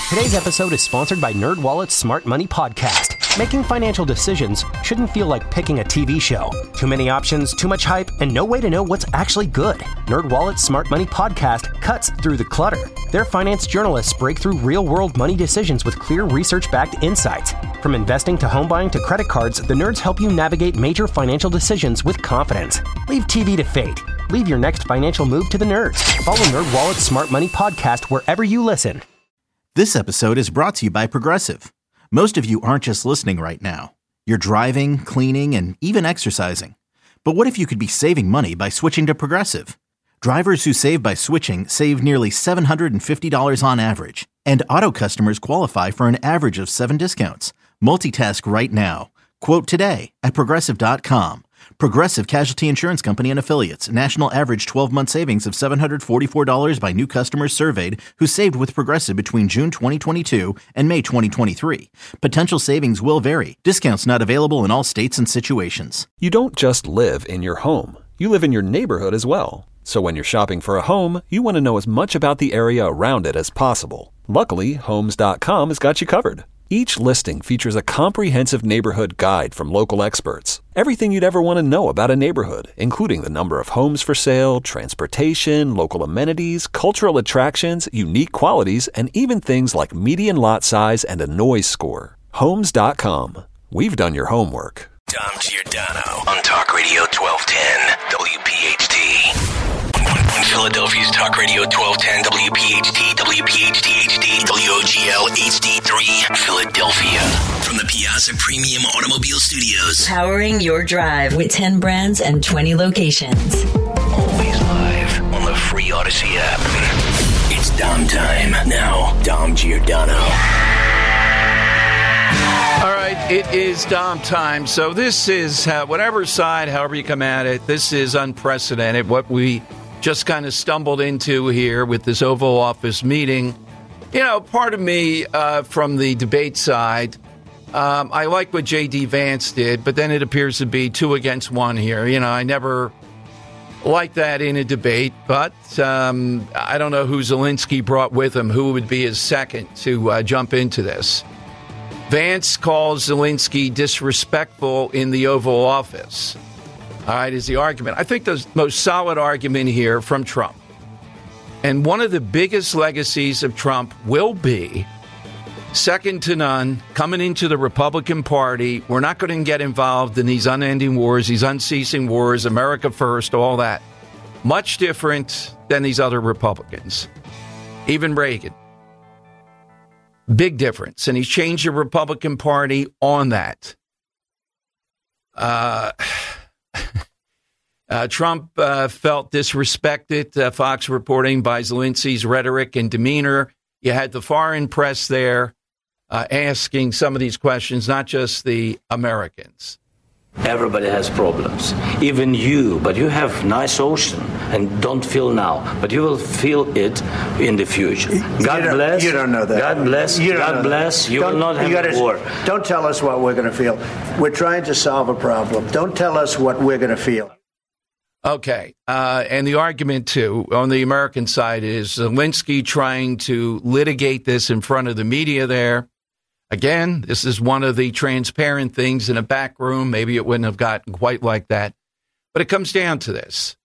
Today's episode is sponsored by NerdWallet's Smart Money Podcast. Making financial decisions shouldn't feel like picking a TV show. Too many options, too much hype, and no way to know what's actually good. NerdWallet's Smart Money Podcast cuts through the clutter. Their finance journalists break through real-world money decisions with clear research-backed insights. From investing to home buying to credit cards, the nerds help you navigate major financial decisions with confidence. Leave TV to fate. Leave your next financial move to the nerds. Follow NerdWallet's Smart Money Podcast wherever you listen. This episode is brought to you by Progressive. Most of you aren't just listening right now. You're driving, cleaning, and even exercising. But what if you could be saving money by switching to Progressive? Drivers who save by switching save nearly $750 on average. And auto customers qualify for an average of 7 discounts. Multitask right now. Quote today at Progressive.com. Progressive Casualty Insurance Company and Affiliates. National average 12-month savings of $744 by new customers surveyed who saved with Progressive between June 2022 and May 2023. Potential savings will vary. Discounts not available in all states and situations. You don't just live in your home. You live in your neighborhood as well. So when you're shopping for a home, you want to know as much about the area around it as possible. Luckily, Homes.com has got you covered. Each listing features a comprehensive neighborhood guide from local experts. Everything you'd ever want to know about a neighborhood, including the number of homes for sale, transportation, local amenities, cultural attractions, unique qualities, and even things like median lot size and a noise score. Homes.com. We've done your homework. Dom Giordano on Talk Radio 1210 WPHT. Philadelphia's Talk Radio 1210 WPHT, WPHT HD, WOGL HD3, Philadelphia. From the Piazza Premium Automobile Studios. Powering your drive with 10 brands and 20 locations. Always live on the free Odyssey app. It's Dom time. Now, Dom Giordano. All right, it is Dom time. So this is, whatever side, however you come at it, this is unprecedented. What we just kind of stumbled into here with this Oval Office meeting. You know, part of me from the debate side, I like what J.D. Vance did, but then it appears to be 2 against 1 here. You know, I never liked that in a debate, but I don't know who Zelensky brought with him, who would be his second to jump into this. Vance calls Zelensky disrespectful in the Oval Office. All right, is the argument. I think the most solid argument here from Trump. And one of the biggest legacies of Trump will be, second to none, coming into the Republican Party. We're not going to get involved in these unending wars, these unceasing wars, America first, all that. Much different than these other Republicans. Even Reagan. Big difference. And he's changed the Republican Party on that. Trump felt disrespected, Fox reporting, by Zelensky's rhetoric and demeanor. You had the foreign press there asking some of these questions, not just the Americans. Everybody has problems, even you, but you have nice ocean and don't feel now, but you will feel it in the future. God bless. You don't know that. God bless. God bless. You will not have a war. Don't tell us what we're going to feel. We're trying to solve a problem. Don't tell us what we're going to feel. Okay. And the argument, too, on the American side is Zelensky trying to litigate this in front of the media there. Again, this is one of the transparent things in a back room. Maybe it wouldn't have gotten quite like that. But it comes down to this.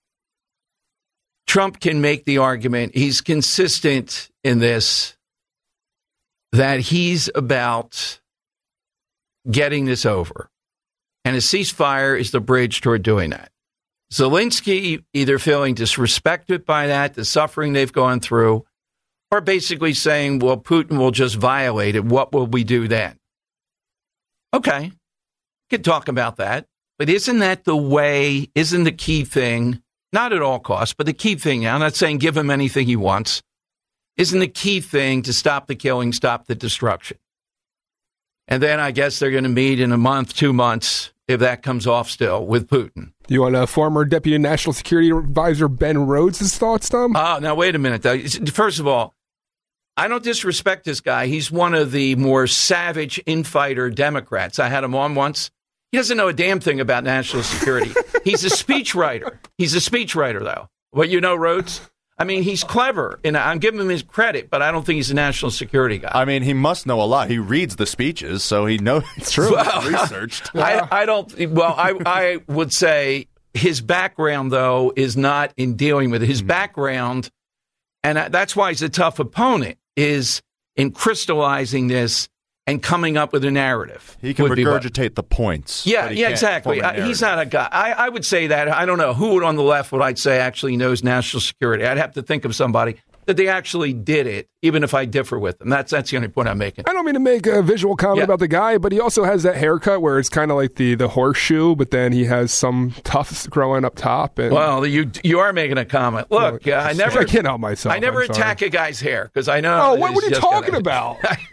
Trump can make the argument, he's consistent in this, that he's about getting this over. And a ceasefire is the bridge toward doing that. Zelensky either feeling disrespected by that, the suffering they've gone through, or basically saying, well, Putin will just violate it. What will we do then? Okay, we could talk about that. But isn't that the way, isn't the key thing, not at all costs, but the key thing, I'm not saying give him anything he wants, isn't the key thing to stop the killing, stop the destruction? And then I guess they're going to meet in a month, 2 months, if that comes off still, with Putin. You want former Deputy National Security Advisor Ben Rhodes' thoughts, Tom? Now, wait a minute, though. First of all, I don't disrespect this guy. He's one of the more savage infighter Democrats. I had him on once. He doesn't know a damn thing about national security. He's a speechwriter. He's a speechwriter, though. Well, you know, Rhodes? I mean, he's clever, and I'm giving him his credit, but I don't think he's a national security guy. I mean, he must know a lot. He reads the speeches, so he knows. It's true. Well, researched. I don't. Well, I would say his background, though, is not in dealing with it. His background, and that's why he's a tough opponent, is in crystallizing this and coming up with a narrative. He can regurgitate the points. Yeah, exactly. He's not a guy. I would say that. I don't know who on the left would I'd say actually knows national security. I'd have to think of somebody that they actually did it, even if I differ with them. That's the only point I'm making. I don't mean to make a visual comment about the guy, but he also has that haircut where it's kind of like the horseshoe, but then he has some tufts growing up top. And, well, you are making a comment. Look, I can't help myself. I never attack a guy's hair because I know. Oh, what are you talking about?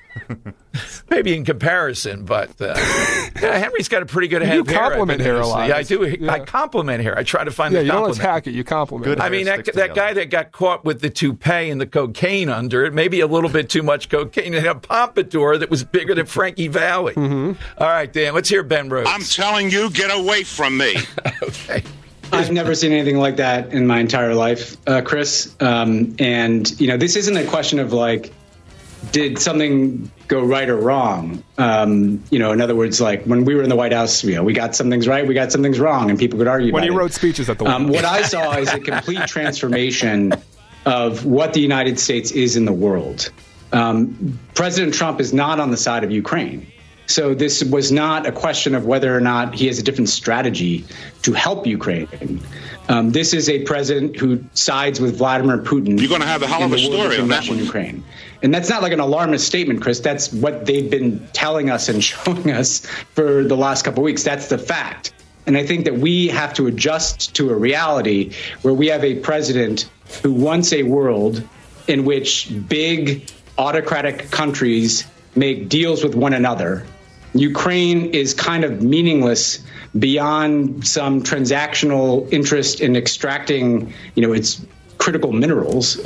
Maybe in comparison, but Henry's got a pretty good head of hair. You compliment hair a lot. Yeah, I do. Yeah. I compliment hair. I try to find the compliment. You don't attack it. You compliment it. I mean, that guy that got caught with the toupee and the cocaine under it, maybe a little bit too much cocaine, and a pompadour that was bigger than Frankie Valli. Mm-hmm. All right, Dan, let's hear Ben Rhodes. I'm telling you, get away from me. Okay. I've never seen anything like that in my entire life, Chris. And, this isn't a question of like, did something go right or wrong? In other words, like when we were in the White House, we got some things right, we got some things wrong, and people could argue when about he wrote speeches at the White House. What I saw is a complete transformation of what the United States is in the world. President Trump is not on the side of Ukraine. So this was not a question of whether or not he has a different strategy to help Ukraine. This is a president who sides with Vladimir Putin. You're going to have a hell of a story on that one. Ukraine. And that's not like an alarmist statement, Chris. That's what they've been telling us and showing us for the last couple of weeks. That's the fact. And I think that we have to adjust to a reality where we have a president who wants a world in which big autocratic countries make deals with one another. Ukraine is kind of meaningless beyond some transactional interest in extracting, its critical minerals.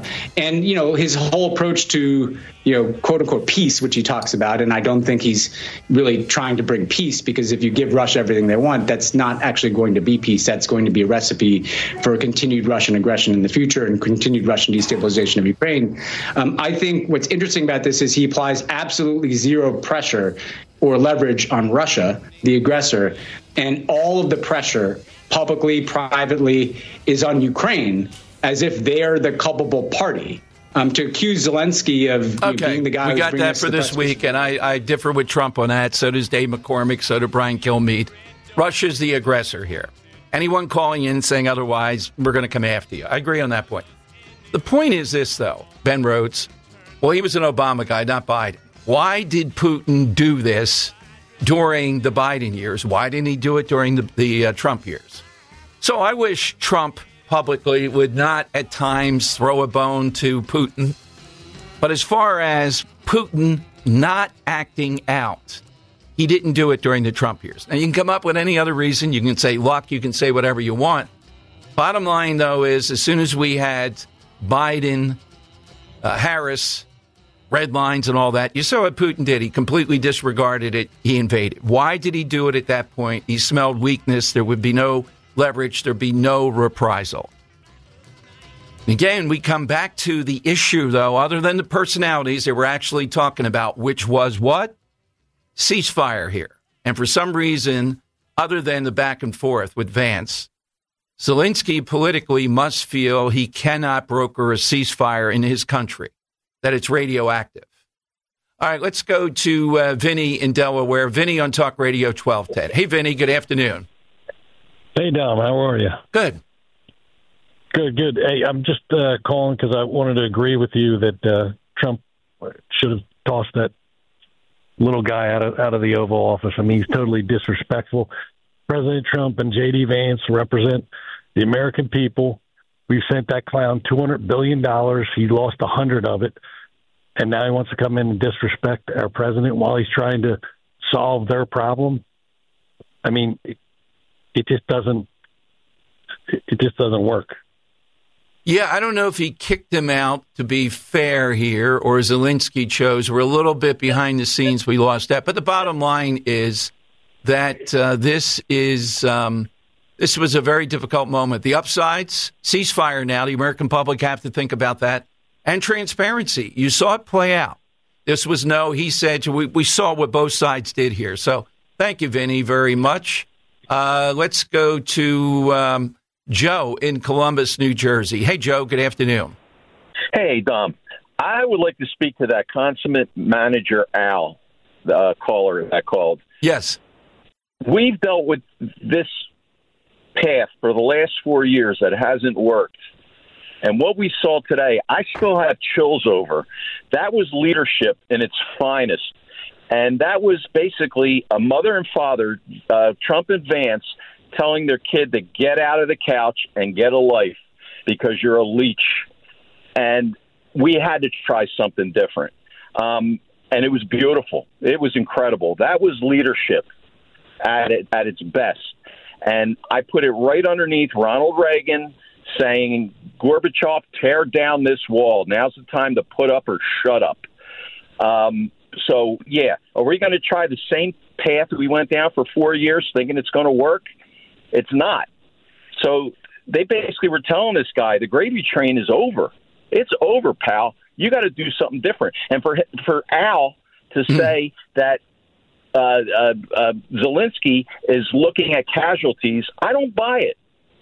And his whole approach to, quote unquote, peace, which he talks about. And I don't think he's really trying to bring peace, because if you give Russia everything they want, that's not actually going to be peace. That's going to be a recipe for continued Russian aggression in the future and continued Russian destabilization of Ukraine. I think what's interesting about this is he applies absolutely zero pressure or leverage on Russia, the aggressor, and all of the pressure publicly, privately, is on Ukraine, as if they're the culpable party. To accuse Zelensky of being the guy. We got that for this week, and I differ with Trump on that. So does Dave McCormick. So does Brian Kilmeade. Russia's the aggressor here. Anyone calling in saying otherwise, we're going to come after you. I agree on that point. The point is this, though, Ben Rhodes. Well, he was an Obama guy, not Biden. Why did Putin do this during the Biden years? Why didn't he do it during the Trump years? So I wish Trump publicly would not at times throw a bone to Putin. But as far as Putin not acting out, he didn't do it during the Trump years. Now, you can come up with any other reason. You can say luck. You can say whatever you want. Bottom line, though, is as soon as we had Biden, Harris, red lines and all that, you saw what Putin did. He completely disregarded it. He invaded. Why did he do it at that point? He smelled weakness. There would be no leverage. There'd be no reprisal. Again, we come back to the issue, though, other than the personalities that we're actually talking about, which was what? Ceasefire here. And for some reason, other than the back and forth with Vance, Zelensky politically must feel he cannot broker a ceasefire in his country, that it's radioactive. All right, let's go to Vinny in Delaware. Vinny on Talk Radio 1210. Hey, Vinny, good afternoon. Hey, Dom, how are you? Good. Good. Hey, I'm just calling because I wanted to agree with you that Trump should have tossed that little guy out of the Oval Office. I mean, he's totally disrespectful. President Trump and J.D. Vance represent the American people. We sent that clown $200 billion. He lost 100 of it. And now he wants to come in and disrespect our president while he's trying to solve their problem. I mean, it just doesn't work. Yeah, I don't know if he kicked him out, to be fair here, or Zelensky chose. We're a little bit behind the scenes. We lost that. But the bottom line is that this is This was a very difficult moment. The upsides, ceasefire now. The American public have to think about that. And transparency. You saw it play out. This was he said. We saw what both sides did here. So thank you, Vinny, very much. Let's go to Joe in Columbus, New Jersey. Hey, Joe, good afternoon. Hey, Dom. I would like to speak to that consummate manager, Al, the caller that called. Yes. We've dealt with this path for the last 4 years that hasn't worked. And what we saw today, I still have chills over. That was leadership in its finest. And that was basically a mother and father, Trump and Vance, telling their kid to get out of the couch and get a life because you're a leech. And we had to try something different. And it was beautiful. It was incredible. That was leadership at its best. And I put it right underneath Ronald Reagan saying, Gorbachev, tear down this wall. Now's the time to put up or shut up. So, yeah, are we going to try the same path we went down for 4 years thinking it's going to work? It's not. So they basically were telling this guy, the gravy train is over. It's over, pal. You got to do something different. And for Al to say that Zelensky is looking at casualties, I don't buy it.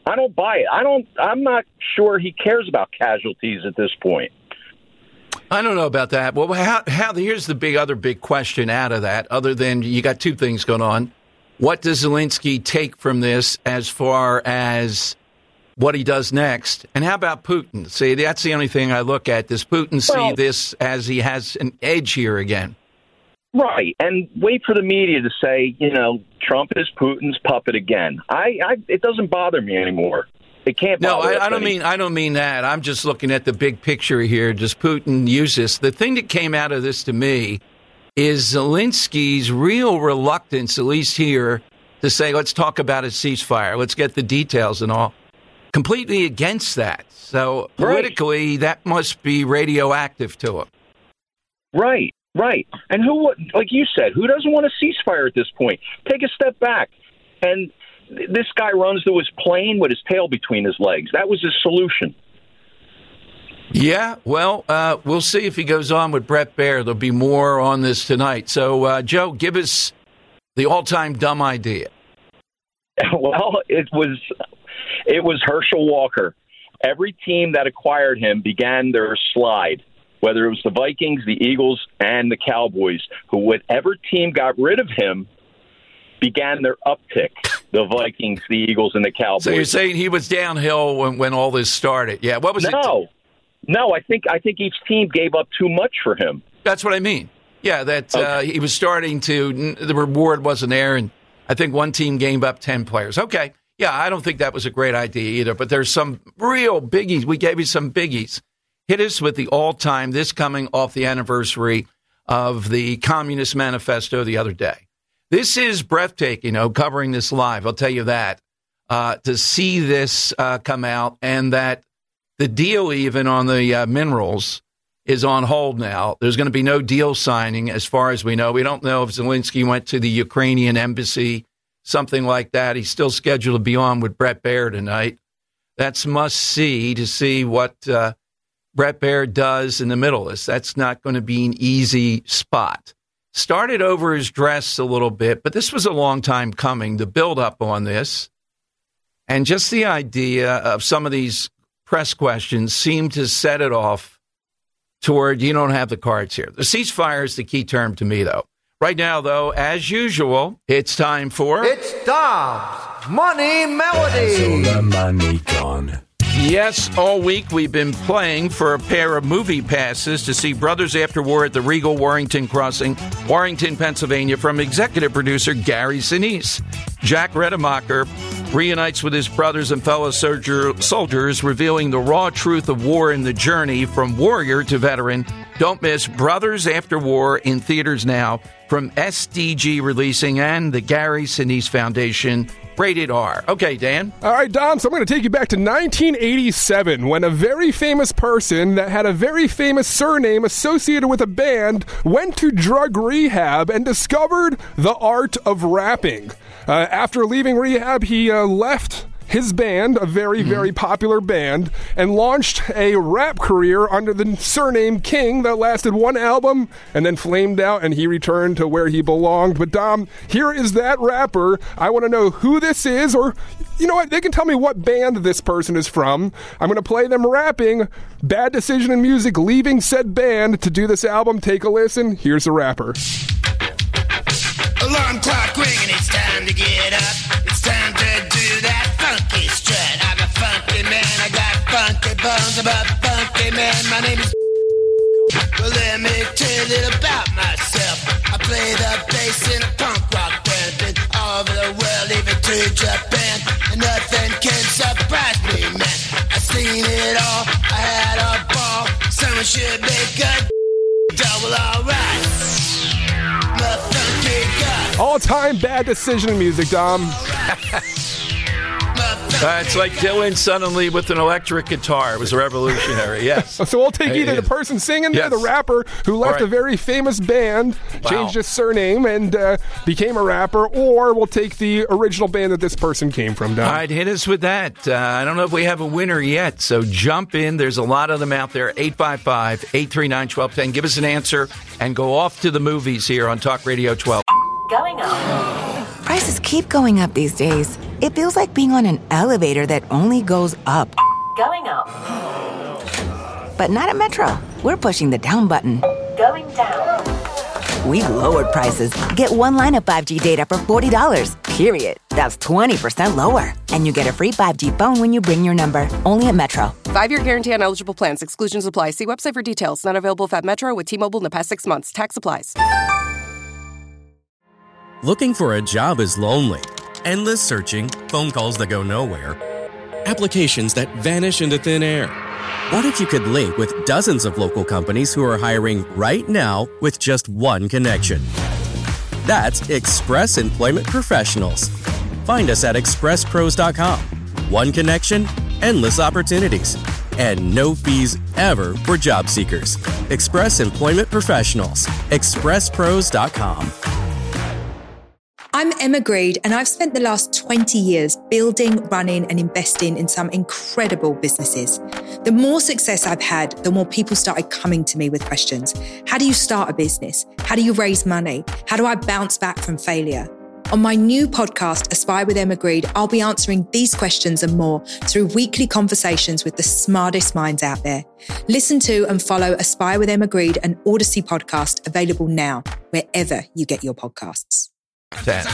I'm not sure he cares about casualties at this point. I don't know about that. Well, here's the other big question out of that, other than you got two things going on. What does Zelensky take from this as far as what he does next? And how about Putin? See, that's the only thing I look at. Does Putin see this as he has an edge here again? Right, and wait for the media to say, Trump is Putin's puppet again. It doesn't bother me anymore. It can't bother us. I don't mean that. I'm just looking at the big picture here. Does Putin use this? The thing that came out of this to me is Zelensky's real reluctance, at least here, to say, let's talk about a ceasefire. Let's get the details and all. Completely against that. So politically, that must be radioactive to him. Right. And who, like you said, who doesn't want a ceasefire at this point? Take a step back. And this guy runs to his plane with his tail between his legs. That was his solution. Yeah, well, we'll see if he goes on with Brett Baer. There'll be more on this tonight. So, Joe, give us the all-time dumb idea. Well, it was Herschel Walker. Every team that acquired him began their slide, whether it was the Vikings, the Eagles, and the Cowboys, who whatever team got rid of him began their uptick. The Vikings, the Eagles, and the Cowboys. So you're saying he was downhill when all this started? Yeah. What was it? No. I think each team gave up too much for him. That's what I mean. Yeah, that he was starting to. The reward wasn't there, and I think one team gave up 10 players. Okay. Yeah, I don't think that was a great idea either. But there's some real biggies. We gave you some biggies. Hit us with the all-time. This coming off the anniversary of the Communist Manifesto the other day. This is breathtaking, covering this live. I'll tell you that. To see this come out, and that the deal even on the minerals is on hold now. There's going to be no deal signing as far as we know. We don't know if Zelensky went to the Ukrainian embassy, something like that. He's still scheduled to be on with Brett Baer tonight. That's must-see to see what Brett Baer does in the middle of this. That's not going to be an easy spot. Started over his dress a little bit, but this was a long time coming, the build-up on this. And just the idea of some of these press questions seemed to set it off toward you don't have the cards here. The ceasefire is the key term to me, though. Right now, though, as usual, it's time for... It's Dom's Money Melody. So the money gone. Yes, all week we've been playing for a pair of movie passes to see Brothers After War at the Regal Warrington Crossing, Warrington, Pennsylvania, from executive producer Gary Sinise. Jack Redemacher reunites with his brothers and fellow soldiers, revealing the raw truth of war and the journey from warrior to veteran. Don't miss Brothers After War in theaters now from SDG Releasing and the Gary Sinise Foundation. Rated R. Okay, Dan. All right, Dom, so I'm going to take you back to 1987 when a very famous person that had a very famous surname associated with a band went to drug rehab and discovered the art of rapping. After leaving rehab, he left his band, a very, very popular band, and launched a rap career under the surname King that lasted one album and then flamed out, and he returned to where he belonged. But Dom, here is that rapper. I want to know who this is, or you know what? They can tell me what band this person is from. I'm going to play them rapping Bad Decision in Music, leaving said band to do this album. Take a listen. Here's the rapper. Alarm clock ringing, it's time to get up. It's time to do that funky strut. I'm a funky man, I got funky bones. I'm a funky man, my name is... Well, let me tell you a little about myself. I play the bass in a punk rock band. Been all over the world, even to Japan. And nothing can surprise me, man. I seen it all, I had a ball. Someone should make a double alright. My funky guy. All-time Bad Decision in Music, Dom. It's like Dylan suddenly with an electric guitar. It was revolutionary, yes. So we'll take either the person singing there, the rapper who left a very famous band, changed his surname, and became a rapper, or we'll take the original band that this person came from, Dom. All right, hit us with that. I don't know if we have a winner yet, so jump in. There's a lot of them out there. 855-839-1210. Give us an answer and go off to the movies here on Talk Radio 12. Going up. Prices keep going up these days. It feels like being on an elevator that only goes up. Going up. But not at Metro. We're pushing the down button. Going down. We've lowered prices. Get one line of 5G data for $40, period. That's 20% lower. And you get a free 5G phone when you bring your number. Only at Metro. 5-year guarantee on eligible plans. Exclusions apply. See website for details. Not available at Metro with T-Mobile in the past 6 months. Tax applies. Looking for a job is lonely. Endless searching, phone calls that go nowhere, applications that vanish into thin air. What if you could link with dozens of local companies who are hiring right now with just one connection? That's Express Employment Professionals. Find us at expresspros.com. One connection, endless opportunities, and no fees ever for job seekers. Express Employment Professionals. expresspros.com. I'm Emma Greed, and I've spent the last 20 years building, running, and investing in some incredible businesses. The more success I've had, the more people started coming to me with questions. How do you start a business? How do you raise money? How do I bounce back from failure? On my new podcast, Aspire with Emma Greed, I'll be answering these questions and more through weekly conversations with the smartest minds out there. Listen to and follow Aspire with Emma Greed, an Odyssey podcast, available now, wherever you get your podcasts. It's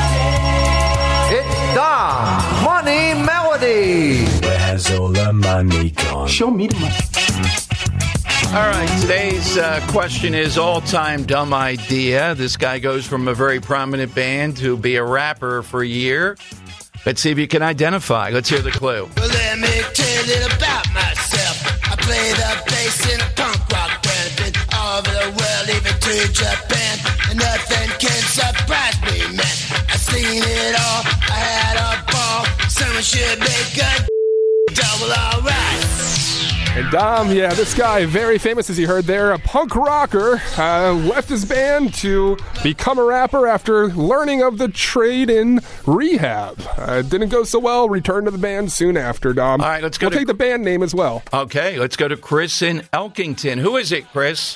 Dom Money Melody. Where's all the money gone? Show me the money. All right, today's question is all-time dumb idea. This guy goes from a very prominent band to be a rapper for a year. Let's see if you can identify. Let's hear the clue. Well, let me tell you about myself. I play the bass in a punk rock band. Been all over the world, even to Japan. And nothing can surprise me, man. I seen it all, I had a ball. Someone should make a double alright. And Dom, this guy, very famous as you heard there, a punk rocker, left his band to become a rapper after learning of the trade in rehab. Didn't go so well, returned to the band soon after, Dom. All right, let's go. We'll take the band name as well. Okay, let's go to Chris in Elkington. Who is it, Chris?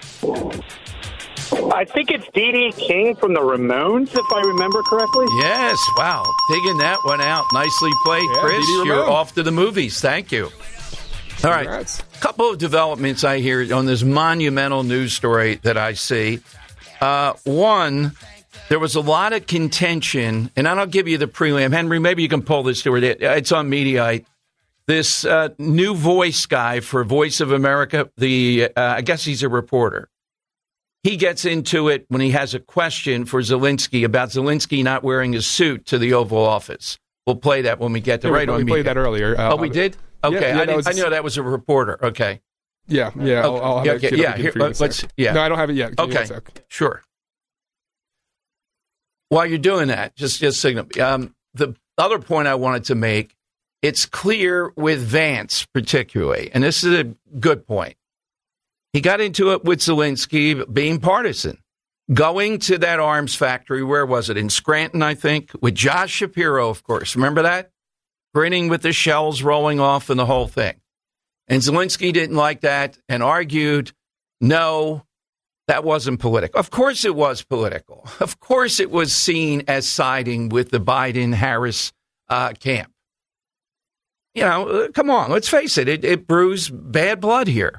I think it's D.D. King from the Ramones, if I remember correctly. Yes, wow. Digging that one out. Nicely played, Chris. You're off to the movies. Thank you. All right. A couple of developments I hear on this monumental news story that I see. One, there was a lot of contention, and I'll give you the prelim. Henry, maybe you can pull this story. It's on Mediaite. This new voice guy for Voice of America, I guess he's a reporter. He gets into it when he has a question for Zelensky about Zelensky not wearing his suit to the Oval Office. We'll play that when we get to right on. We played that earlier. We did? Okay, I know that was a reporter. Okay. Yeah. I'll have it. No, I don't have it yet. Give me 1 sec. Sure. While you're doing that, just signal. The other point I wanted to make, it's clear with Vance particularly, and this is a good point. He got into it with Zelensky being partisan, going to that arms factory. Where was it? In Scranton, I think, with Josh Shapiro, of course. Remember that? grinning with the shells rolling off and the whole thing. And Zelensky didn't like that and argued, no, that wasn't political. Of course it was political. Of course it was seen as siding with the Biden-Harris camp. Come on, let's face it. It brews bad blood here.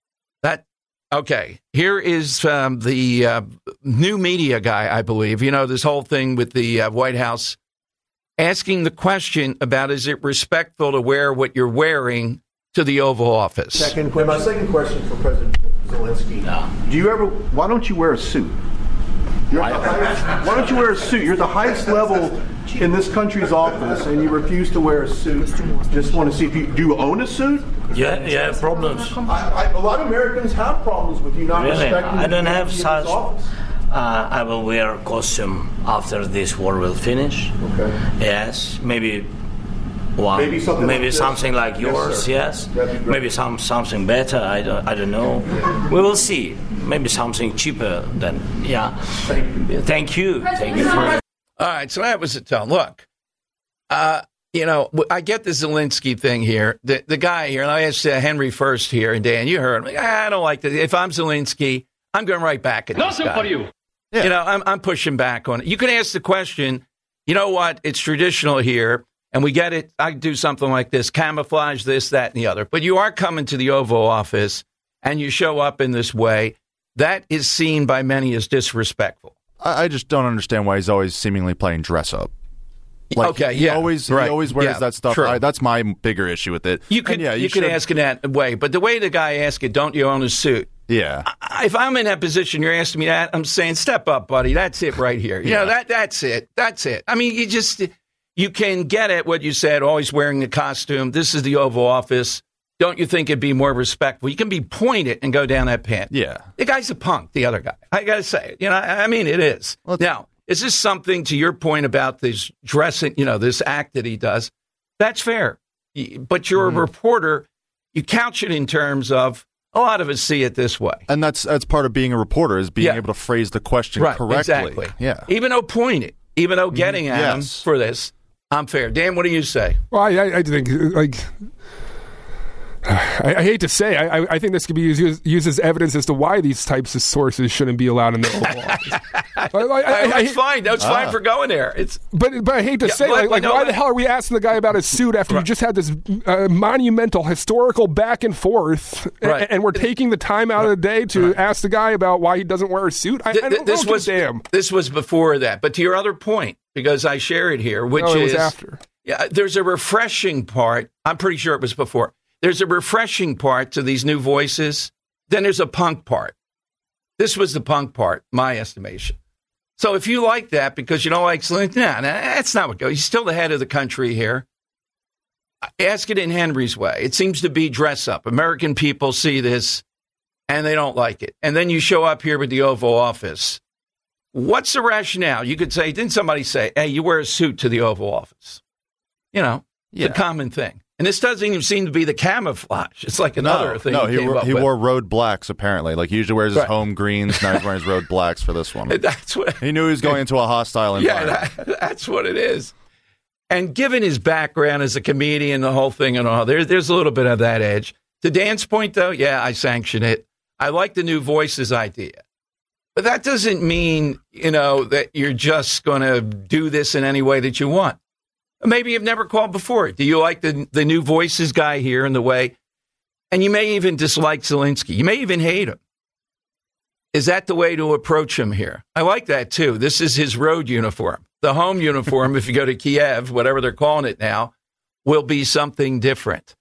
Okay, here is the new media guy, I believe. This whole thing with the White House asking the question about, is it respectful to wear what you're wearing to the Oval Office? My second question for President Zelensky. Why don't you wear a suit? Why don't you wear a suit? You're at the highest level in this country's office, and you refuse to wear a suit. Just want to see do you own a suit? Yeah, problems. A lot of Americans have problems with you not respecting. I don't have such. Office. I will wear a costume after this war will finish. Okay. Yes, maybe something like yours. Yes. Maybe something better. I don't know. We will see. Maybe something cheaper than. Yeah. Thank you. Thank you for. All right, so that was a tone. Look, I get the Zelensky thing here. The guy here, and I asked Henry first here, and Dan, you heard him. I don't like this. If I'm Zelensky, I'm going right back at this guy. Nothing for you. Yeah. I'm pushing back on it. You can ask the question, you know what, it's traditional here, and we get it. I do something like this, camouflage this, that, and the other. But you are coming to the Oval Office, and you show up in this way. That is seen by many as disrespectful. I just don't understand why he's always seemingly playing dress up. He always wears that stuff. That's my bigger issue with it. You could ask in that way, but the way the guy asked it, don't you own a suit? Yeah. If I'm in that position, you're asking me that, I'm saying, step up, buddy. That's it right here. That's it. That's it. I mean, you can get at what you said, always wearing a costume. This is the Oval Office. Don't you think it'd be more respectful? You can be pointed and go down that pin. Yeah. The guy's a punk, the other guy. I got to say it. I mean, it is. Now, is this something, to your point about this dressing, this act that he does? That's fair. But you're a reporter. You couch it in terms of, a lot of us see it this way. And that's part of being a reporter, is being able to phrase the question correctly. Exactly. Yeah. Even though pointed, even though getting at him for this, I'm fair. Dan, what do you say? Well, I think, I hate to say, I think this could be used as evidence as to why these types of sources shouldn't be allowed in the Oval Office. That's fine. That's fine for going there. But I hate to say, why the hell are we asking the guy about his suit after you just had this monumental historical back and forth, and we're taking the time out of the day to ask the guy about why he doesn't wear a suit? This was before that. But to your other point, because I share it here, which it was after. Yeah, there's a refreshing part. I'm pretty sure it was before. There's a refreshing part to these new voices. Then there's a punk part. This was the punk part, my estimation. So if you like that because you don't like Zelensky, that's not what goes. He's still the head of the country here. Ask it in Henry's way. It seems to be dress up. American people see this and they don't like it. And then you show up here with the Oval Office. What's the rationale? You could say, didn't somebody say, hey, you wear a suit to the Oval Office? It's a common thing. And this doesn't even seem to be the camouflage. It's like another thing. No, he wore road blacks, apparently. Like, he usually wears his home greens. Now he's wearing his road blacks for this one. That's what he knew he was going into a hostile environment. Yeah, that's what it is. And given his background as a comedian, the whole thing and all, there's a little bit of that edge. To Dan's point, though, I sanction it. I like the new voices idea. But that doesn't mean, that you're just going to do this in any way that you want. Maybe you've never called before. Do you like the new voices guy here in the way? And you may even dislike Zelensky. You may even hate him. Is that the way to approach him here? I like that, too. This is his road uniform. The home uniform, if you go to Kiev, whatever they're calling it now, will be something different.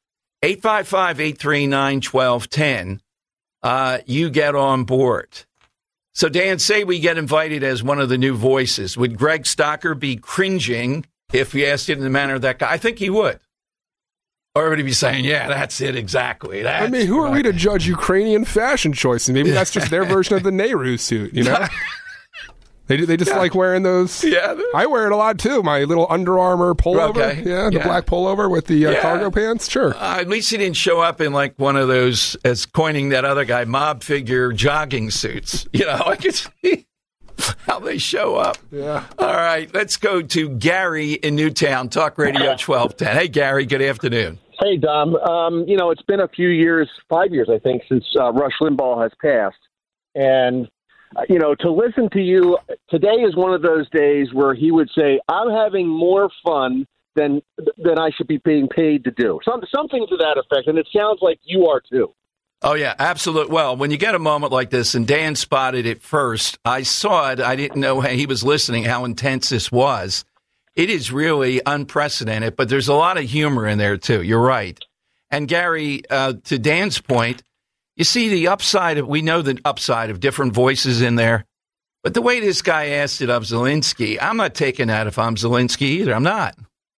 855-839-1210. You get on board. So, Dan, say we get invited as one of the new voices. Would Greg Stocker be cringing if you asked it in the manner of that guy? I think he would. Or would he be saying, yeah, that's it, exactly. Who are we to judge Ukrainian fashion choices? Maybe that's just their version of the Nehru suit, They just like wearing those. Yeah. I wear it a lot, too. My little Under Armour pullover. Okay. Yeah, the black pullover with the cargo pants. Sure. At least he didn't show up in like one of those, as coining that other guy, mob figure jogging suits. How they show up. Yeah. All right, let's go to Gary in Newtown, Talk Radio 1210. Hey, Gary, good afternoon. Hey, Dom. It's been a few years, 5 years, I think, since Rush Limbaugh has passed. And, to listen to you, today is one of those days where he would say, I'm having more fun than I should be being paid to do. Something to that effect, and it sounds like you are too. Oh, yeah, absolutely. Well, when you get a moment like this, and Dan spotted it first, I saw it. I didn't know he was listening, how intense this was. It is really unprecedented, but there's a lot of humor in there, too. You're right. And, Gary, to Dan's point, you see the upside we know the upside of different voices in there. But the way this guy asked it of Zelensky, I'm not taking that if I'm Zelensky either. I'm not.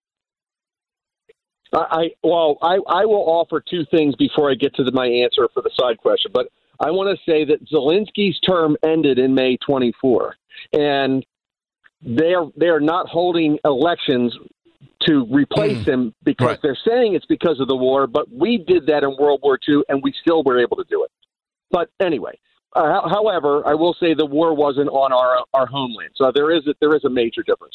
I will offer two things before I get to my answer for the side question. But I want to say that Zelensky's term ended in May 24, and they are not holding elections to replace him because they're saying it's because of the war. But we did that in World War II, and we still were able to do it. But anyway, however, I will say the war wasn't on our homeland, so there is a major difference.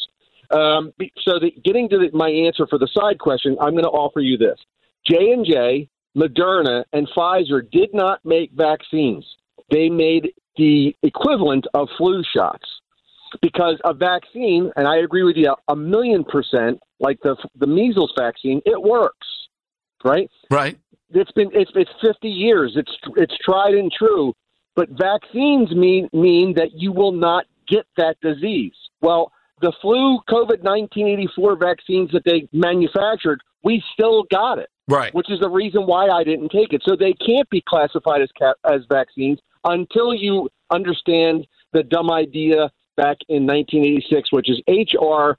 Getting to my answer for the side question, I'm going to offer you this. J&J, Moderna, and Pfizer did not make vaccines. They made the equivalent of flu shots because a vaccine, and I agree with you 1,000,000%, like the measles vaccine, it works, right? Right. It's 50 years. It's tried and true, but vaccines mean that you will not get that disease. Well, the flu COVID-1984 vaccines that they manufactured, we still got it, right? Which is the reason why I didn't take it. So they can't be classified as vaccines until you understand the dumb idea back in 1986, which is H.R.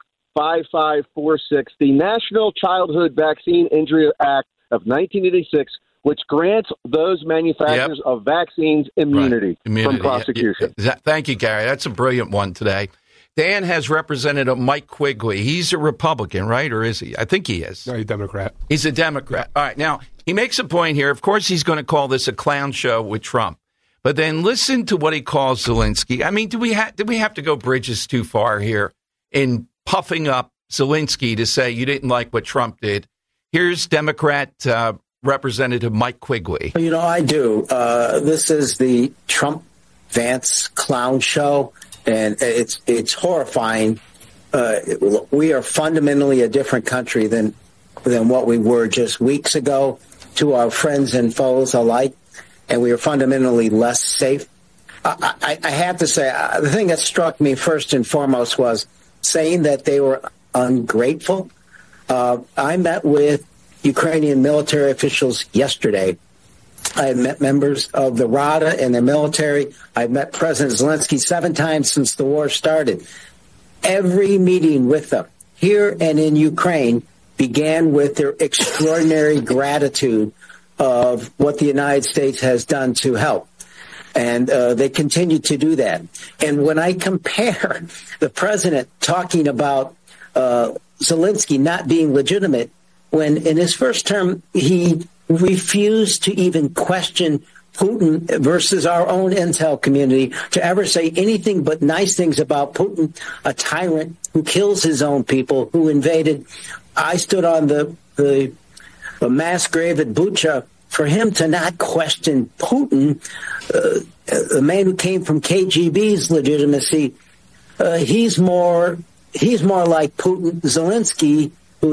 5546, the National Childhood Vaccine Injury Act of 1986, which grants those manufacturers of vaccines immunity from prosecution. Thank you, Gary. That's a brilliant one today. Dan has Representative Mike Quigley. He's a Republican, right? Or is he? I think he is. No, he's a Democrat. He's a Democrat. All right. Now, he makes a point here. Of course, he's going to call this a clown show with Trump. But then listen to what he calls Zelensky. I mean, do we have to go bridges too far here in puffing up Zelensky to say you didn't like what Trump did? Here's Democrat Representative Mike Quigley. I do. This is the Trump-Vance clown show. And it's horrifying. We are fundamentally a different country than what we were just weeks ago to our friends and foes alike, and we are fundamentally less safe. I have to say, the thing that struck me first and foremost was saying that they were ungrateful. I met with Ukrainian military officials yesterday. I have met members of the Rada and their military. I've met President Zelensky 7 times since the war started. Every meeting with them here and in Ukraine began with their extraordinary gratitude of what the United States has done to help. And they continue to do that. And when I compare the president talking about Zelensky not being legitimate, when in his first term he refused to even question Putin versus our own intel community, to ever say anything but nice things about Putin, a tyrant who kills his own people, who invaded. I stood on the mass grave at Bucha for him to not question Putin, the man who came from KGB's legitimacy. He's more like Putin. Zelensky, who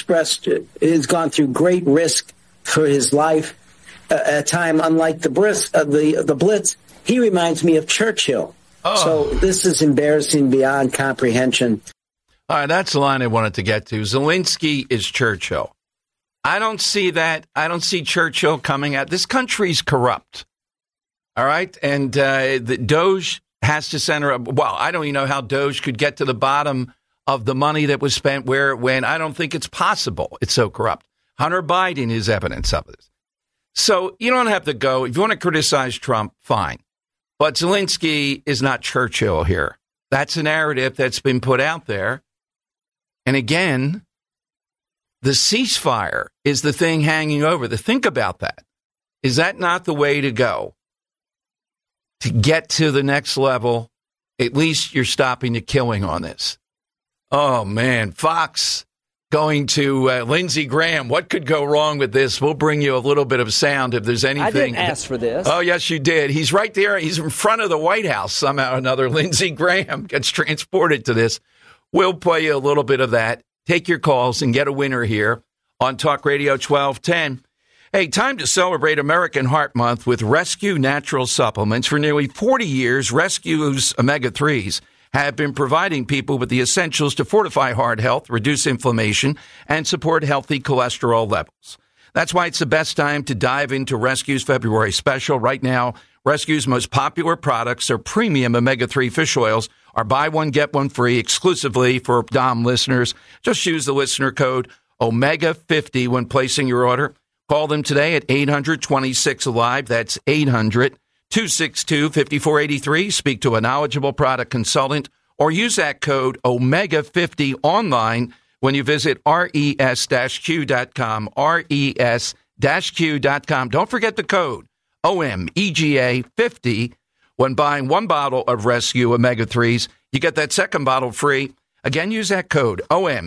has gone through great risk for his life, at a time unlike the Blitz, he reminds me of Churchill. So this is embarrassing beyond comprehension. All right, that's the line I wanted to get to. Zelensky is Churchill. I don't see that. I don't see Churchill coming out. This country's corrupt. All right, and the Doge has to center up. Well, I don't even know how Doge could get to the bottom of the money that was spent where it went. I don't think it's possible. It's so corrupt. Hunter Biden is evidence of this. So you don't have to go. If you want to criticize Trump, fine. But Zelensky is not Churchill here. That's a narrative that's been put out there. And again, the ceasefire is the thing hanging over. Think about that. Is that not the way to go? To get to the next level at least you're stopping the killing on this. Oh, man. Fox going to Lindsey Graham. What could go wrong with this? We'll bring you a little bit of sound if there's anything. I didn't ask for this. Oh, yes, you did. He's right there. He's in front of the White House. Somehow or another, Lindsey Graham gets transported to this. We'll play you a little bit of that. Take your calls and get a winner here on Talk Radio 1210. Hey, time to celebrate American Heart Month with Rescue Natural Supplements. For nearly 40 years, Rescue's omega-3s have been providing people with the essentials to fortify heart health, reduce inflammation, and support healthy cholesterol levels. That's why it's the best time to dive into Rescue's February special. Right now, Rescue's most popular products are premium omega-3 fish oils, are buy one, get one free exclusively for Dom listeners. Just use the listener code OMEGA50 when placing your order. Call them today at 800-26-ALIVE. That's 800-262-5483. Speak to a knowledgeable product consultant or use that code OMEGA50 online when you visit res-q.com, res-q.com. Don't forget the code OMEGA50. When buying one bottle of Rescue Omega-3s, you get that second bottle free. Again, use that code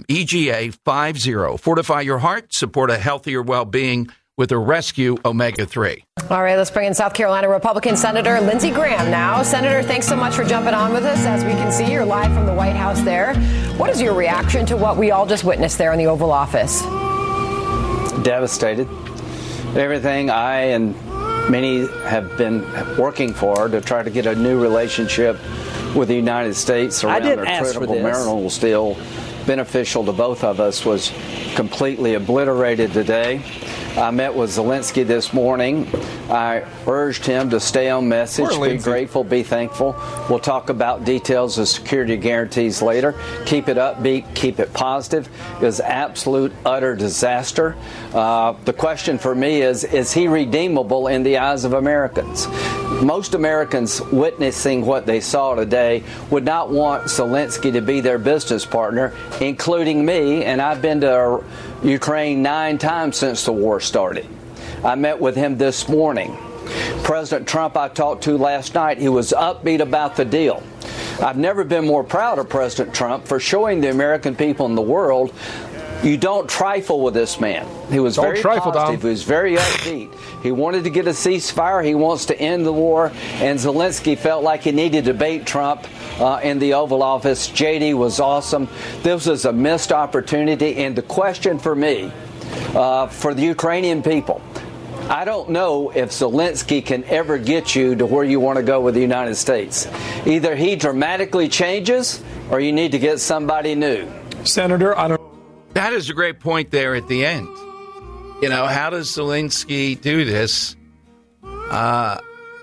OMEGA50. Fortify your heart, support a healthier well-being with a Rescue Omega-3. All right, let's bring in South Carolina Republican Senator Lindsey Graham now. Senator, thanks so much for jumping on with us. As we can see, you're live from the White House there. What is your reaction to what we all just witnessed there in the Oval Office? Devastated. Everything I and many have been working for to try to get a new relationship with the United States around a critical marital deal beneficial to both of us was completely obliterated today. I met with Zelensky this morning. I urged him to stay on message, be grateful, be thankful. We'll talk about details of security guarantees later. Keep it upbeat, keep it positive. It was absolute, utter disaster. The question for me is he redeemable in the eyes of Americans? Most Americans witnessing what they saw today would not want Zelensky to be their business partner, including me, and I've been to Ukraine 9 times since the war started. I met with him this morning. President Trump I talked to last night, he was upbeat about the deal. I've never been more proud of President Trump for showing the American people in the world you don't trifle with this man. He was very positive. He was very upbeat. He wanted to get a ceasefire. He wants to end the war. And Zelensky felt like he needed to bait Trump in the Oval Office. JD was awesome. This was a missed opportunity. And the question for me, for the Ukrainian people, I don't know if Zelensky can ever get you to where you want to go with the United States. Either he dramatically changes or you need to get somebody new. Senator, I don't. That is a great point there at the end. You know, how does Zelensky do this? Look, I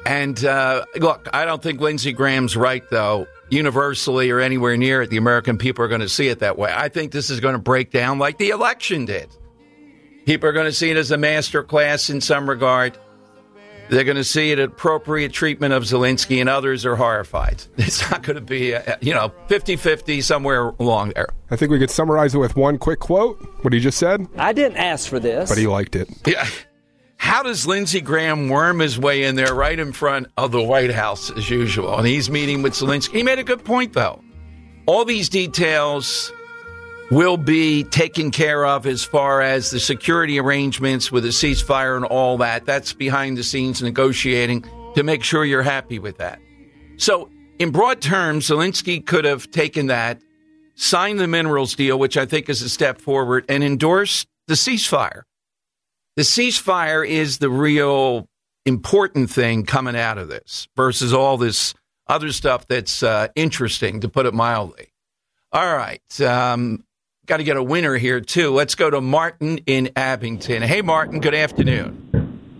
don't think Lindsey Graham's right, though, universally or anywhere near it. The American people are going to see it that way. I think this is going to break down like the election did. People are going to see it as a master class in some regard. They're going to see it appropriate treatment of Zelensky, and others are horrified. It's not going to be, 50-50 somewhere along there. I think we could summarize it with one quick quote, what he just said. I didn't ask for this. But he liked it. Yeah. How does Lindsey Graham worm his way in there right in front of the White House, as usual? And he's meeting with Zelensky. He made a good point, though. All these details will be taken care of as far as the security arrangements with a ceasefire and all that. That's behind the scenes negotiating to make sure you're happy with that. So in broad terms, Zelensky could have taken that, signed the minerals deal, which I think is a step forward, and endorsed the ceasefire. The ceasefire is the real important thing coming out of this versus all this other stuff that's interesting, to put it mildly. All right. Got to get a winner here, too. Let's go to Martin in Abington. Hey, Martin, good afternoon.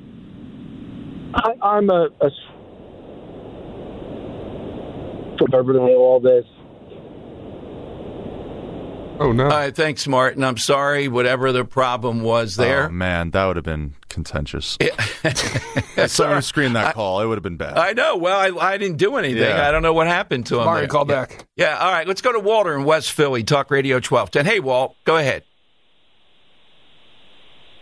I'm a conservative in all this. Oh, no. All right, thanks, Martin. I'm sorry, whatever the problem was there. Oh, man, that would have been contentious. Yeah. Someone screened that call. It would have been bad. I know. Well, I didn't do anything. Yeah. I don't know what happened to him. Martin, call back. Yeah, all right. Let's go to Walter in West Philly, Talk Radio 1210. Hey, Walt, go ahead.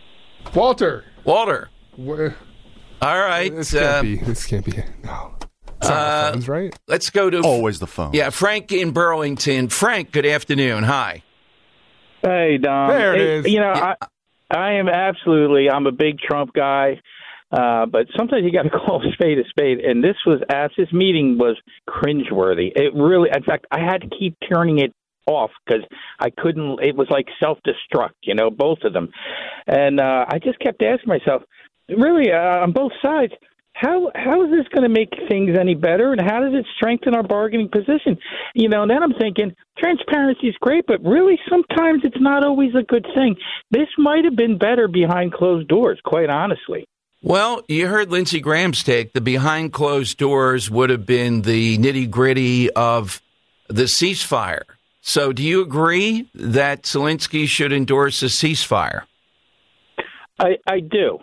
Walter. All right. This can't be. No. Phones, right? Let's go to always the phone. Yeah, Frank in Burlington. Frank, good afternoon. Hi. Hey, Dom. There it is. You know, I am absolutely. I'm a big Trump guy, but sometimes you got to call a spade a spade. And this meeting was cringeworthy. It really, in fact, I had to keep turning it off because I couldn't. It was like self-destruct, both of them. And I just kept asking myself, really, on both sides, how is this going to make things any better, and how does it strengthen our bargaining position? And then I'm thinking transparency is great, but really sometimes it's not always a good thing. This might have been better behind closed doors, quite honestly. Well, you heard Lindsey Graham's take. The behind closed doors would have been the nitty-gritty of the ceasefire. So do you agree that Zelensky should endorse a ceasefire? I do.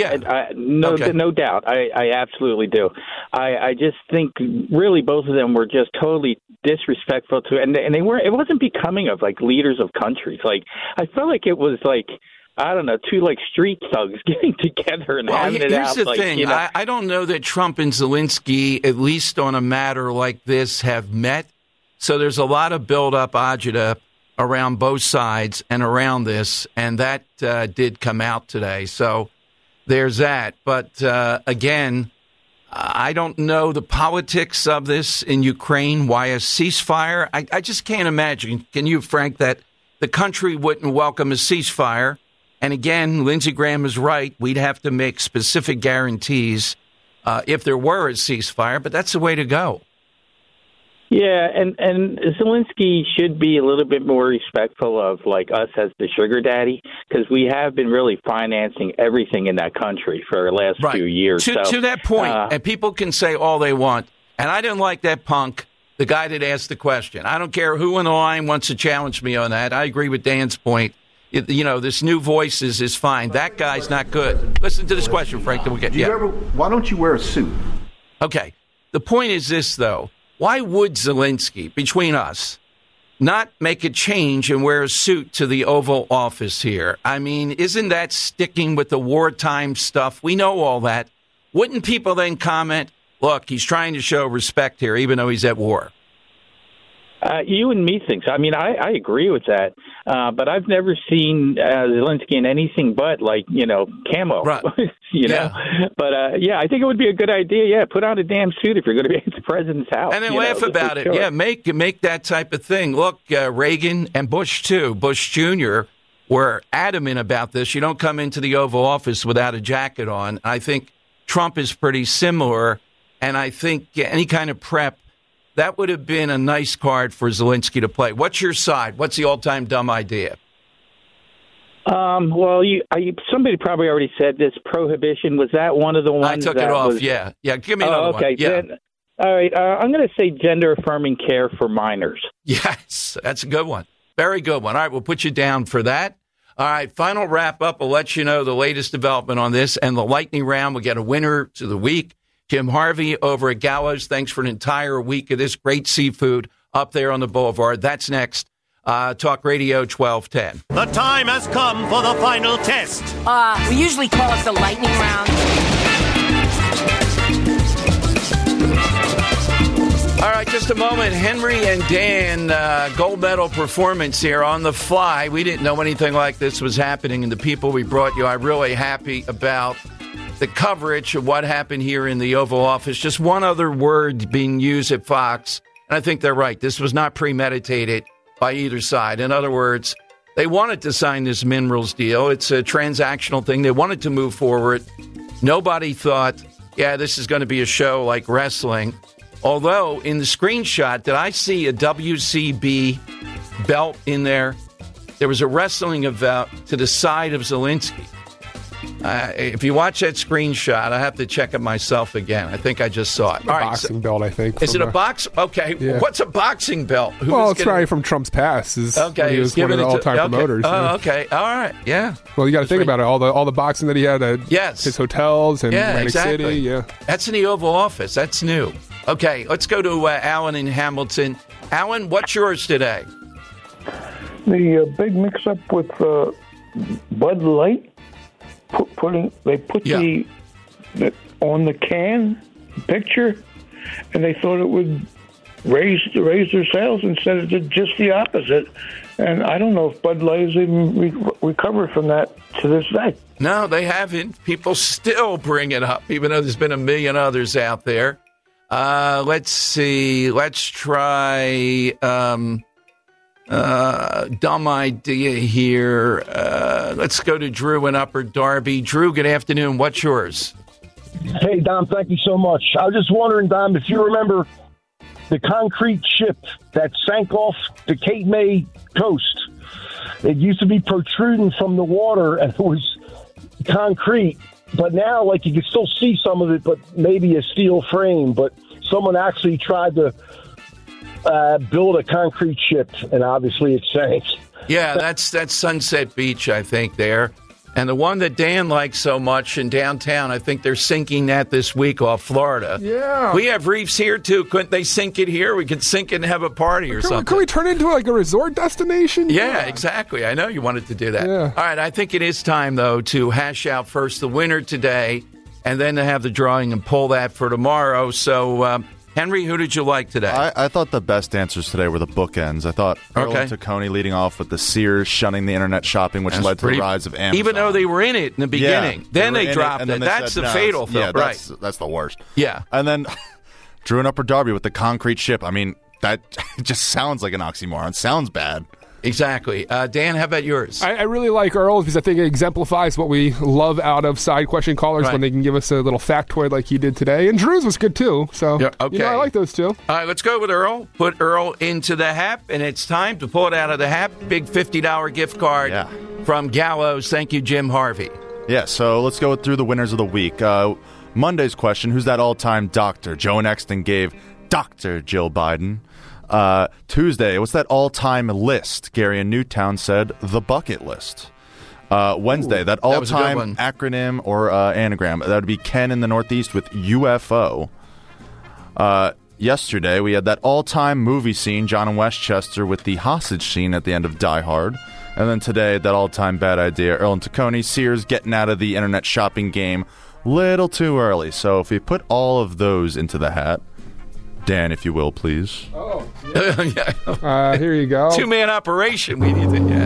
No doubt. I absolutely do. I just think really both of them were just totally disrespectful to, and they weren't. It wasn't becoming of like leaders of countries. Like I felt like it was like, I don't know, two like street thugs getting together and having it out. Here's the thing. I don't know that Trump and Zelensky, at least on a matter like this, have met. So there's a lot of build-up agita around both sides and around this, and that did come out today. So there's that. But again, I don't know the politics of this in Ukraine, why a ceasefire. I just can't imagine. Can you, Frank, that the country wouldn't welcome a ceasefire? And again, Lindsey Graham is right. We'd have to make specific guarantees if there were a ceasefire, but that's the way to go. Yeah, and Zelensky should be a little bit more respectful of like us as the sugar daddy, because we have been really financing everything in that country for the last few years. To that point, and people can say all they want, and I didn't like that punk, the guy that asked the question. I don't care who in the line wants to challenge me on that. I agree with Dan's point. This new voices is fine. That guy's not good. Listen to this question, Frank. Then we'll get. Why don't you wear a suit? Okay. The point is this, though. Why would Zelensky, between us, not make a change and wear a suit to the Oval Office here? I mean, isn't that sticking with the wartime stuff? We know all that. Wouldn't people then comment, look, he's trying to show respect here, even though he's at war? You and me think so. I mean, I agree with that, but I've never seen Zelensky in anything but camo. Right. But I think it would be a good idea. Yeah, put on a damn suit if you're going to be at the president's house, and then laugh about it. Sure. Yeah, make that type of thing. Look, Reagan and Bush too. Bush Jr. were adamant about this. You don't come into the Oval Office without a jacket on. I think Trump is pretty similar, and I think any kind of prep. That would have been a nice card for Zelensky to play. What's your side? What's the all-time dumb idea? Somebody probably already said this. Prohibition, was that one of the ones? I took it off, yeah. Give me another one. Yeah. All right, I'm going to say gender-affirming care for minors. Yes, that's a good one. Very good one. All right, we'll put you down for that. All right, final wrap-up. I'll let you know the latest development on this and the lightning round. We'll get a winner to the week. Tim Harvey over at Gallows. Thanks for an entire week of this great seafood up there on the boulevard. That's next. Talk Radio 1210. The time has come for the final test. We usually call it the lightning round. All right, just a moment. Henry and Dan, gold medal performance here on the fly. We didn't know anything like this was happening, and the people we brought you, I'm really happy about the coverage of what happened here in the Oval Office. Just one other word being used at Fox, and I think they're right. This was not premeditated by either side. In other words, they wanted to sign this minerals deal. It's a transactional thing. They wanted to move forward. Nobody thought, this is going to be a show like wrestling. Although, in the screenshot, did I see a WCB belt in there? There was a wrestling event to the side of Zelensky. If you watch that screenshot, I have to check it myself again. I think I just saw it. Boxing belt, I think. Is it a box? Okay. Yeah. What's a boxing belt? It's probably from Trump's past. He was one of the all-time promoters. Oh, okay. All right. Yeah. Well, you got to think about it. All the boxing that he had at his hotels and Atlantic City. Yeah. That's in the Oval Office. That's new. Okay. Let's go to Alan in Hamilton. Alan, what's yours today? The big mix-up with Bud Light. They put the on the can picture and they thought it would raise their sales instead of just the opposite. And I don't know if Bud Light has even recovered from that to this day. No, they haven't. People still bring it up, even though there's been a million others out there. Let's see. Let's try dumb idea here. Let's go to Drew in Upper Darby. Drew, good afternoon. What's yours? Hey, Dom, thank you so much. I was just wondering, Dom, if you remember the concrete ship that sank off the Cape May coast. It used to be protruding from the water, and it was concrete. But now, like, you can still see some of it, but maybe a steel frame. But someone actually tried to build a concrete ship, and obviously it sank. Yeah, that's Sunset Beach, I think, there. And the one that Dan likes so much in downtown, I think they're sinking that this week off Florida. Yeah. We have reefs here, too. Couldn't they sink it here? We could sink it and have a party or something. Can we turn it into like a resort destination? Yeah, exactly. I know you wanted to do that. Yeah. All right, I think it is time, though, to hash out first the winner today and then to have the drawing and pull that for tomorrow. So, Henry, who did you like today? I thought the best answers today were the bookends. I thought Earl and Taccone leading off with the Sears shunning the internet shopping, which led to the rise of Amazon. Even though they were in it in the beginning. Yeah, then they dropped it. That's the fatal thing. Yeah, right. That's the worst. Yeah. And then Drew in Upper Darby with the concrete ship. I mean, that just sounds like an oxymoron. Sounds bad. Exactly. Dan, how about yours? I really like Earl because I think it exemplifies what we love out of side question callers when they can give us a little factoid like he did today. And Drew's was good, too. So, okay. I like those two. All right, let's go with Earl. Put Earl into the hat, and it's time to pull it out of the hat. Big $50 gift card from Gallows. Thank you, Jim Harvey. Yeah, so let's go through the winners of the week. Monday's question, who's that all-time doctor? Joe and Exton gave Dr. Jill Biden. Tuesday, what's that all-time list? Gary in Newtown said the bucket list. Wednesday, that all-time acronym or anagram, that would be Ken in the Northeast with UFO. Yesterday, we had that all-time movie scene, John in Westchester with the hostage scene at the end of Die Hard. And then today, that all-time bad idea, Earl and Taccone, Sears getting out of the internet shopping game little too early. So if we put all of those into the hat, Dan, if you will, please. Oh, yeah. Here you go. Two-man operation. We need to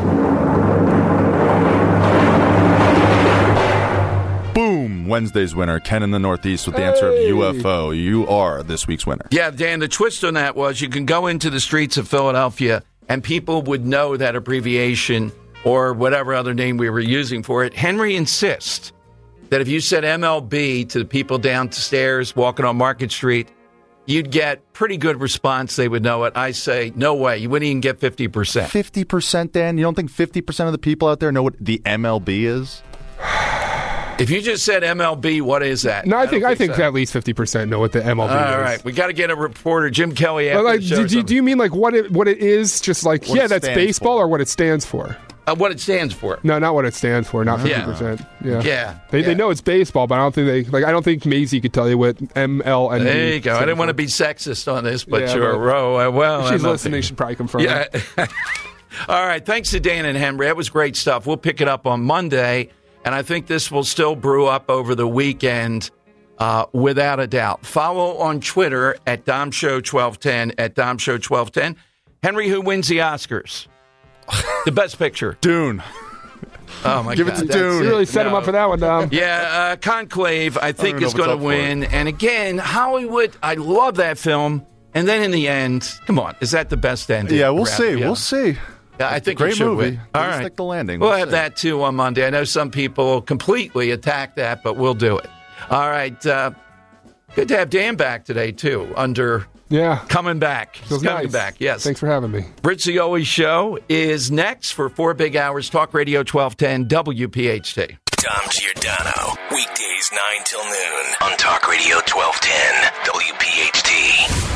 Boom! Wednesday's winner, Ken in the Northeast with the answer of UFO. You are this week's winner. Yeah, Dan, the twist on that was you can go into the streets of Philadelphia and people would know that abbreviation or whatever other name we were using for it. Henry insists that if you said MLB to the people downstairs walking on Market Street, you'd get pretty good response. They would know it. I say, no way. You wouldn't even get 50%. 50%, Dan? You don't think 50% of the people out there know what the MLB is? If you just said MLB, what is that? No, I think at least 50% know what the MLB is. All right. We got to get a reporter, Jim Kelly, after like, the show. Do you mean like what it is? Just like, that's baseball or what it stands for? What it stands for. No, not what it stands for. Not 50%. Yeah. They know it's baseball, but I don't think I don't think Maisie could tell you what ML and. There you go. I didn't want to be sexist on this, but well, she's listening. She should probably confirm. Yeah. All right. Thanks to Dan and Henry. That was great stuff. We'll pick it up on Monday, and I think this will still brew up over the weekend, without a doubt. Follow on Twitter at DomShow1210 at DomShow1210. Henry, who wins the Oscars? The best picture. Dune. Oh, my God. Give it to Dune. You really set him up for that one, Dom. Yeah, Conclave, I think, is going to win. And again, Hollywood, I love that film. And then in the end, come on, is that the best ending? Yeah, we'll see. Yeah. We'll see. Yeah, I think great it should movie. win. All right. Stick the landing. We'll have that, too, on Monday. I know some people completely attack that, but we'll do it. All right. Good to have Dan back today, too, coming back. Feels coming nice. back, yes. Thanks for having me. Rich Zioli Show is next for 4 big hours. Talk Radio 1210 WPHT. Dom Giordano, weekdays 9 till noon on Talk Radio 1210 WPHT.